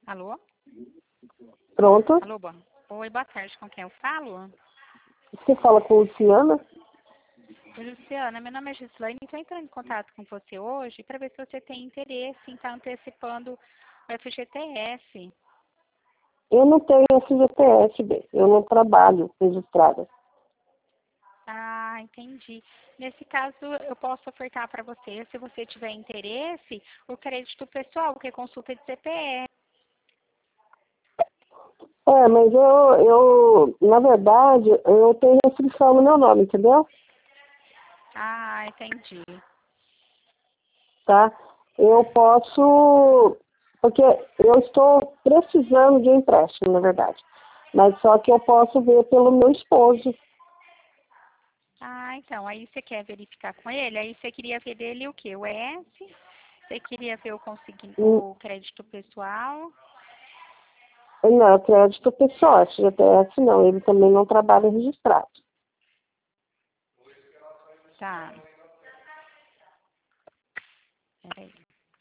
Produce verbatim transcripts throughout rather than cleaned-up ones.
Alô? Pronto. Alô, boa. Oi, boa tarde. Com quem eu falo? Você fala com a Luciana? Oi, Luciana, meu nome é Gislaine e estou entrando em contato com você hoje para ver se você tem interesse em estar antecipando o F G T S. Eu não tenho F G T S, B. Eu não trabalho registrada. Ah, entendi. Nesse caso, eu posso ofertar para você, se você tiver interesse, o crédito pessoal, que é consulta de C P F. É, mas eu, eu, na verdade, eu tenho restrição no meu nome, entendeu? Ah, entendi. Tá? Eu posso, porque eu estou precisando de um empréstimo, na verdade. Mas só que eu posso ver pelo meu esposo. Ah, então, aí você quer verificar com ele, aí você queria ver dele o quê? O E S? Você queria ver o, consegui... Hum, o crédito pessoal? Não, crédito pessoal, F G T S não, ele também não trabalha registrado. Tá. Peraí.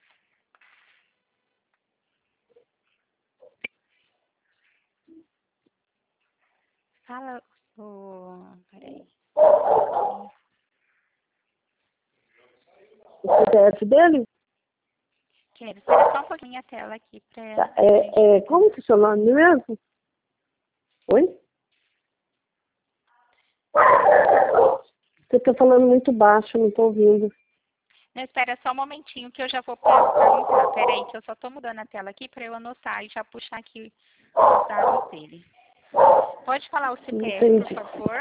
Fala o... Peraí. O C P F dele? Quero, espera só um pouquinho a tela aqui pra... Tá, É, é, como que é o seu nome mesmo? Oi? Você está falando muito baixo, não estou ouvindo. Não, espera só um momentinho que eu já vou per- perguntar. Peraí, que eu só tô mudando a tela aqui pra eu anotar e já puxar aqui os dados dele. Pode falar o C P F, por Entendi. favor?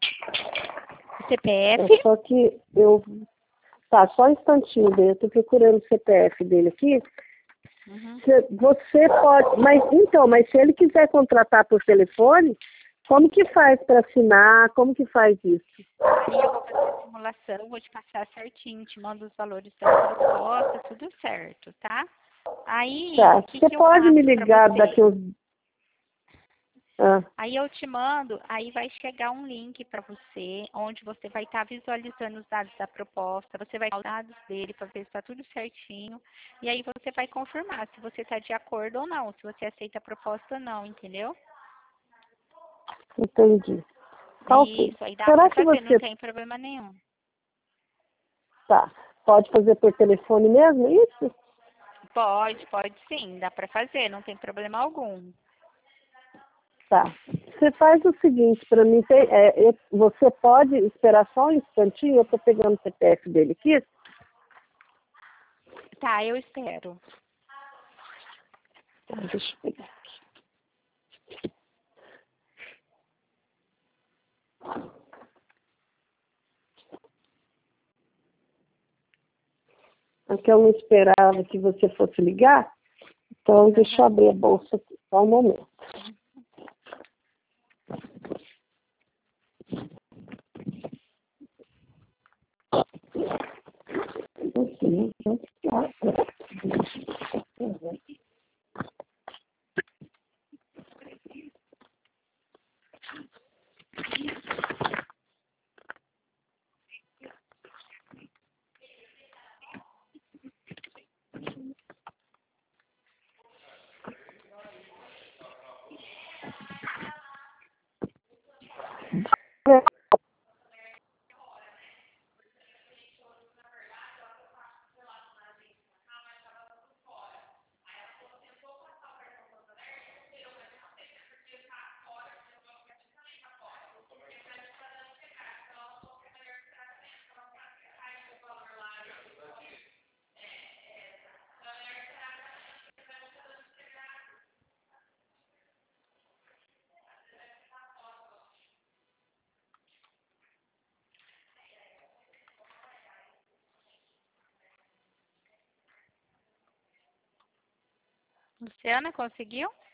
C P É F? só que eu... Tá, só um instantinho, Bê, eu estou procurando o C P F dele aqui. Uhum. Cê- Você pode... Mas, então, mas se ele quiser contratar por telefone, como que faz para assinar? Como que faz isso? Aí eu vou fazer a simulação, vou te passar certinho, te mando os valores da proposta, tudo certo, tá? Aí, Tá, o que você que eu pode me faço pra ligar você? daqui uns... Ah, Aí eu te mando, aí vai chegar um link para você, onde você vai estar visualizando os dados da proposta, você vai dar os dados dele para ver se está tudo certinho, e aí você vai confirmar se você está de acordo ou não, se você aceita a proposta ou não, entendeu? entendi. Tá ok. Isso, aí dá Será para que fazer, não você... tem problema nenhum. Tá, pode fazer por telefone mesmo, é isso? Pode, pode sim, dá para fazer, não tem problema algum. Tá. Você faz o seguinte, para mim, tem, é, eu- você pode esperar só um instantinho, eu estou pegando o C P F dele aqui. Tá, eu espero. Tá, deixa eu pegar. É que eu não esperava que você fosse ligar, então deixa eu Uhum. abrir a bolsa aqui, só um momento. Luciana, conseguiu?